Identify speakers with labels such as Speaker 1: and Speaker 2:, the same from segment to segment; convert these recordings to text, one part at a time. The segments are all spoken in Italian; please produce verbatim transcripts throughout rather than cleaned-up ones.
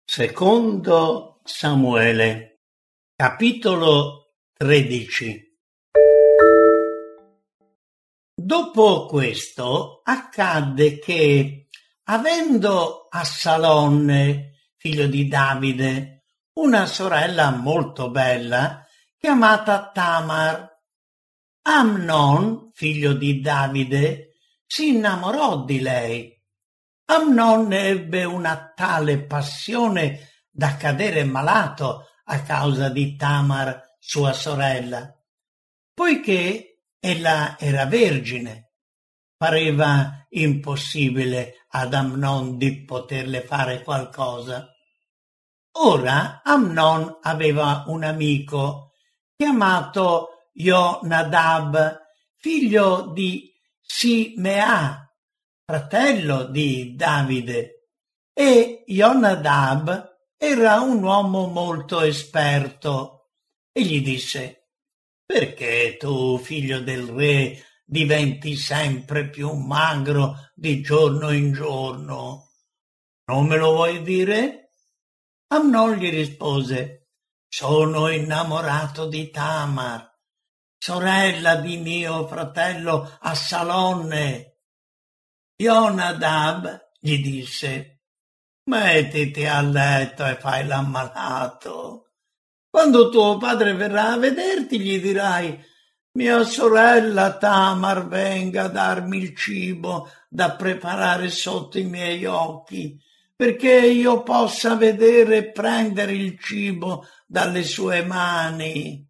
Speaker 1: Secondo Samuele, capitolo tredici. Dopo questo accadde che, avendo Assalonne, figlio di Davide, una sorella molto bella, chiamata Tamar, Amnon, figlio di Davide, si innamorò di lei. Amnon ebbe una tale passione da cadere malato a causa di Tamar, sua sorella, poiché ella era vergine. Pareva impossibile ad Amnon di poterle fare qualcosa. Ora Amnon aveva un amico chiamato Jonadab, figlio di Simea, fratello di Davide, e Jonadab era un uomo molto esperto e gli disse: «Perché tu, figlio del re, diventi sempre più magro di giorno in giorno? Non me lo vuoi dire?» Amnon gli rispose: «Sono innamorato di Tamar, sorella di mio fratello Assalonne». Jonadab gli disse: «Mettiti a letto e fai l'ammalato. Quando tuo padre verrà a vederti gli dirai: mia sorella Tamar venga a darmi il cibo da preparare sotto i miei occhi, perché io possa vedere e prendere il cibo dalle sue mani».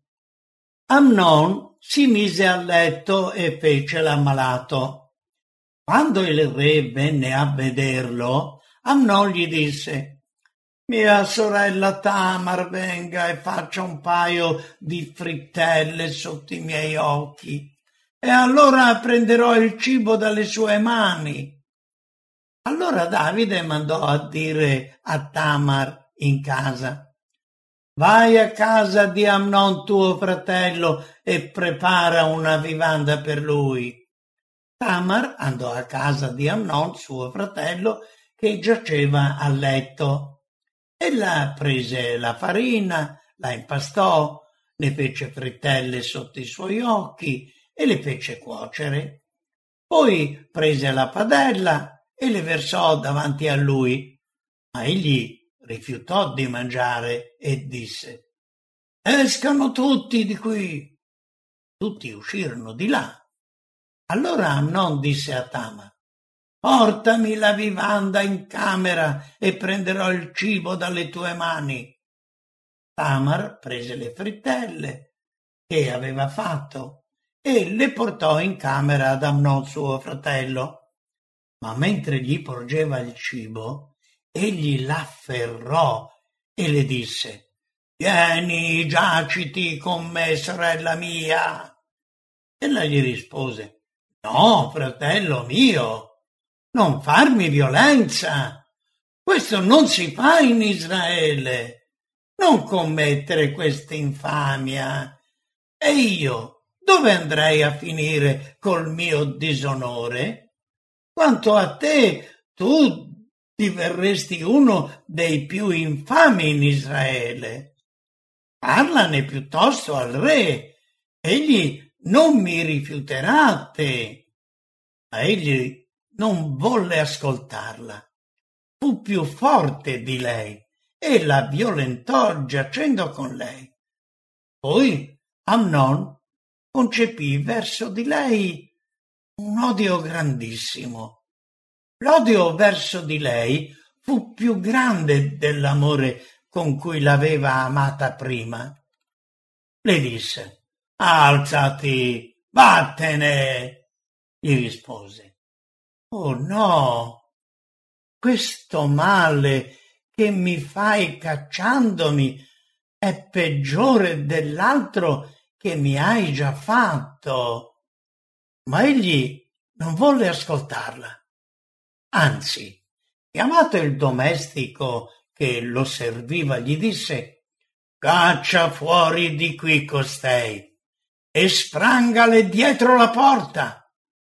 Speaker 1: Amnon si mise a letto e fece l'ammalato. Quando il re venne a vederlo, Amnon gli disse: «Mia sorella Tamar venga e faccia un paio di frittelle sotto i miei occhi, e allora prenderò il cibo dalle sue mani». Allora Davide mandò a dire a Tamar in casa: «Vai a casa di Amnon tuo fratello e prepara una vivanda per lui». Tamar andò a casa di Amnon suo fratello, che giaceva a letto. Ella prese la farina, la impastò, ne fece frittelle sotto i suoi occhi e le fece cuocere. Poi prese la padella e le versò davanti a lui, ma egli rifiutò di mangiare e disse: «Escano tutti di qui». Tutti uscirono di là. Allora Amnon disse a Tamar: «Portami la vivanda in camera e prenderò il cibo dalle tue mani». Tamar prese le frittelle che aveva fatto e le portò in camera ad Amnon suo fratello. Ma mentre gli porgeva il cibo, egli l'afferrò e le disse: «Vieni, giaciti con me, sorella mia». Ella gli rispose: «No, fratello mio, non farmi violenza. Questo non si fa in Israele. Non commettere questa infamia. E io dove andrei a finire col mio disonore? Quanto a te, tu diverresti uno dei più infami in Israele. Parlane piuttosto al re, egli non mi rifiuterà a te». Ma egli non volle ascoltarla. Fu più forte di lei e la violentò giacendo con lei. Poi Amnon concepì verso di lei un odio grandissimo. L'odio verso di lei fu più grande dell'amore con cui l'aveva amata prima. Le disse: «Alzati, vattene», gli rispose. «Oh no, questo male che mi fai cacciandomi è peggiore dell'altro che mi hai già fatto». Ma egli non volle ascoltarla. Anzi, chiamato il domestico che lo serviva, gli disse: «Caccia fuori di qui costei e sprangale dietro la porta».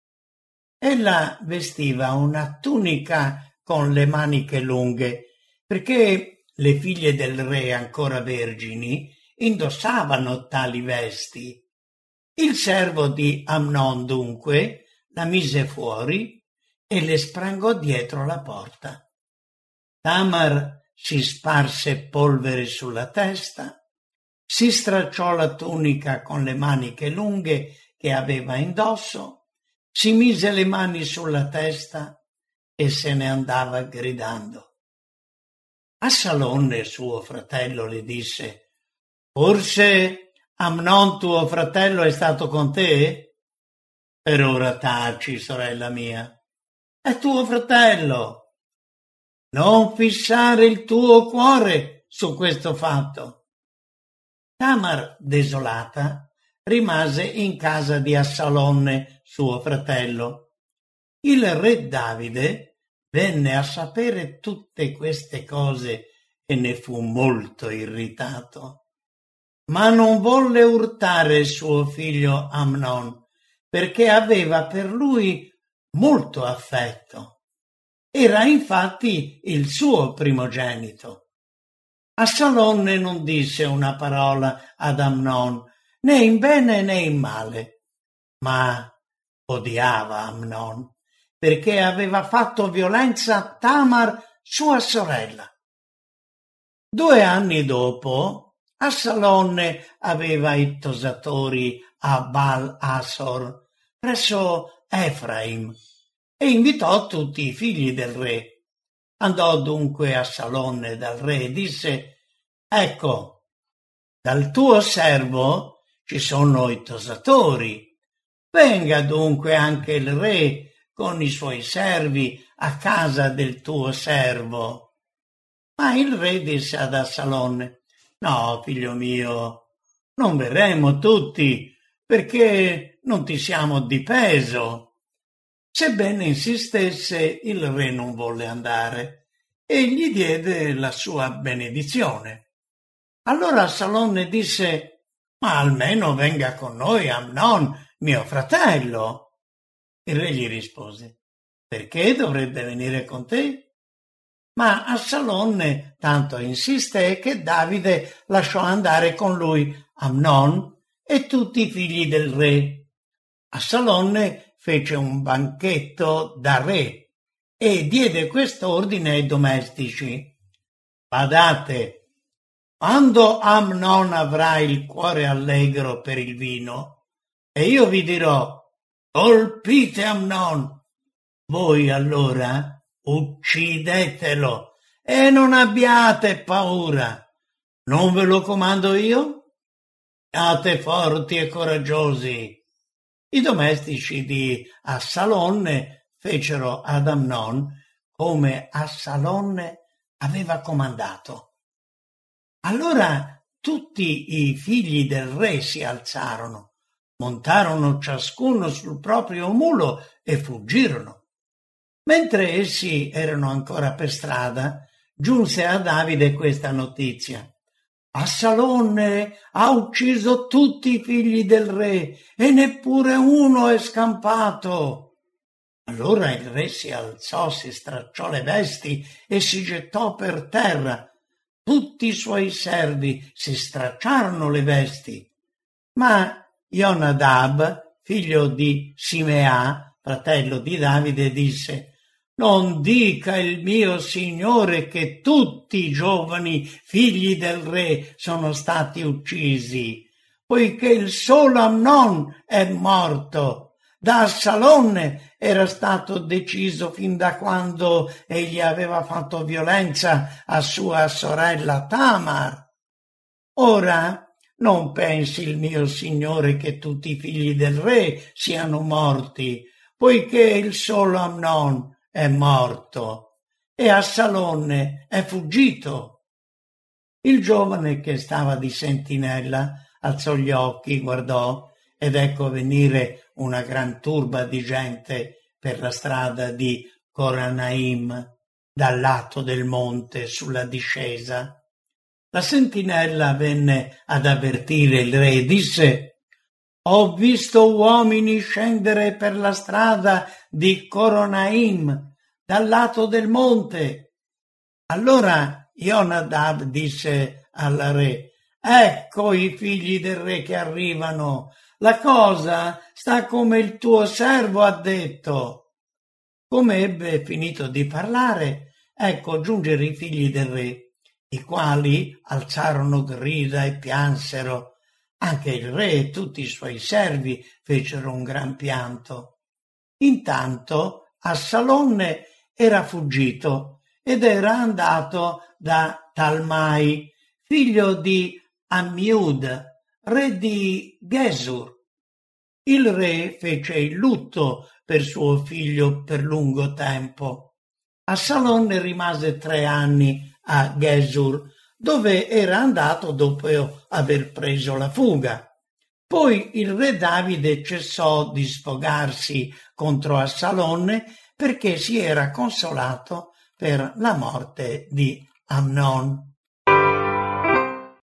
Speaker 1: Ella vestiva una tunica con le maniche lunghe, perché le figlie del re ancora vergini indossavano tali vesti. Il servo di Amnon dunque la mise fuori e le sprangò dietro la porta. Tamar si sparse polvere sulla testa, si stracciò la tunica con le maniche lunghe che aveva indosso, si mise le mani sulla testa e se ne andava gridando. Assalonne, suo fratello, le disse: «Forse Amnon tuo fratello è stato con te? Per ora taci, sorella mia, è tuo fratello. Non fissare il tuo cuore su questo fatto». Tamar, desolata, rimase in casa di Assalonne, suo fratello. Il re Davide venne a sapere tutte queste cose e ne fu molto irritato. Ma non volle urtare suo figlio Amnon, perché aveva per lui molto affetto. Era infatti il suo primogenito. Assalonne non disse una parola ad Amnon, né in bene né in male, ma odiava Amnon, perché aveva fatto violenza a Tamar, sua sorella. Due anni dopo, Assalonne aveva i tosatori a Baal Asor, presso Efraim, e invitò tutti i figli del re. Andò dunque Assalonne dal re e disse: «Ecco, dal tuo servo ci sono i tosatori. Venga dunque anche il re con i suoi servi a casa del tuo servo». Ma il re disse ad Assalonne: «No, figlio mio, non verremo tutti, perché non ti siamo di peso». Sebbene insistesse, il re non volle andare e gli diede la sua benedizione. Allora Assalonne disse: «Ma almeno venga con noi Amnon, mio fratello». Il re gli rispose: «Perché dovrebbe venire con te?» Ma Assalonne tanto insisté che Davide lasciò andare con lui Amnon e tutti i figli del re. Assalonne fece un banchetto da re e diede quest'ordine ai domestici: «Badate, quando Amnon avrà il cuore allegro per il vino, e io vi dirò: colpite Amnon, voi allora uccidetelo e non abbiate paura. Non ve lo comando io? Siate forti e coraggiosi». I domestici di Assalonne fecero ad Amnon come Assalonne aveva comandato. Allora tutti i figli del re si alzarono, montarono ciascuno sul proprio mulo e fuggirono. Mentre essi erano ancora per strada, giunse a Davide questa notizia: «Assalonne ha ucciso tutti i figli del re e neppure uno è scampato». Allora il re si alzò, si stracciò le vesti e si gettò per terra. Tutti i suoi servi si stracciarono le vesti. Ma Jonadab, figlio di Simea, fratello di Davide, disse: «Non dica il mio signore che tutti i giovani figli del re sono stati uccisi, poiché il solo Amnon è morto. Da Assalonne era stato deciso fin da quando egli aveva fatto violenza a sua sorella Tamar. Ora non pensi il mio signore che tutti i figli del re siano morti, poiché il solo Amnon è morto e Assalonne è fuggito». Il giovane che stava di sentinella alzò gli occhi, guardò, ed ecco venire una gran turba di gente per la strada di Coranaim, dal lato del monte sulla discesa. La sentinella venne ad avvertire il re e disse: «Ho visto uomini scendere per la strada di Coronaim, dal lato del monte». Allora Jonadab disse al re: ecco i figli del re che arrivano, la cosa sta come il tuo servo ha detto. Come ebbe finito di parlare, ecco giunsero i figli del re, i quali alzarono grida e piansero. Anche il re e tutti i suoi servi fecero un gran pianto. Intanto Assalonne era fuggito ed era andato da Talmai, figlio di Ammiud, re di Gesur. Il re fece il lutto per suo figlio per lungo tempo. Assalonne rimase tre anni a Gesur, dove era andato dopo aver preso la fuga. Poi il re Davide cessò di sfogarsi contro Assalonne perché si era consolato per la morte di Amnon.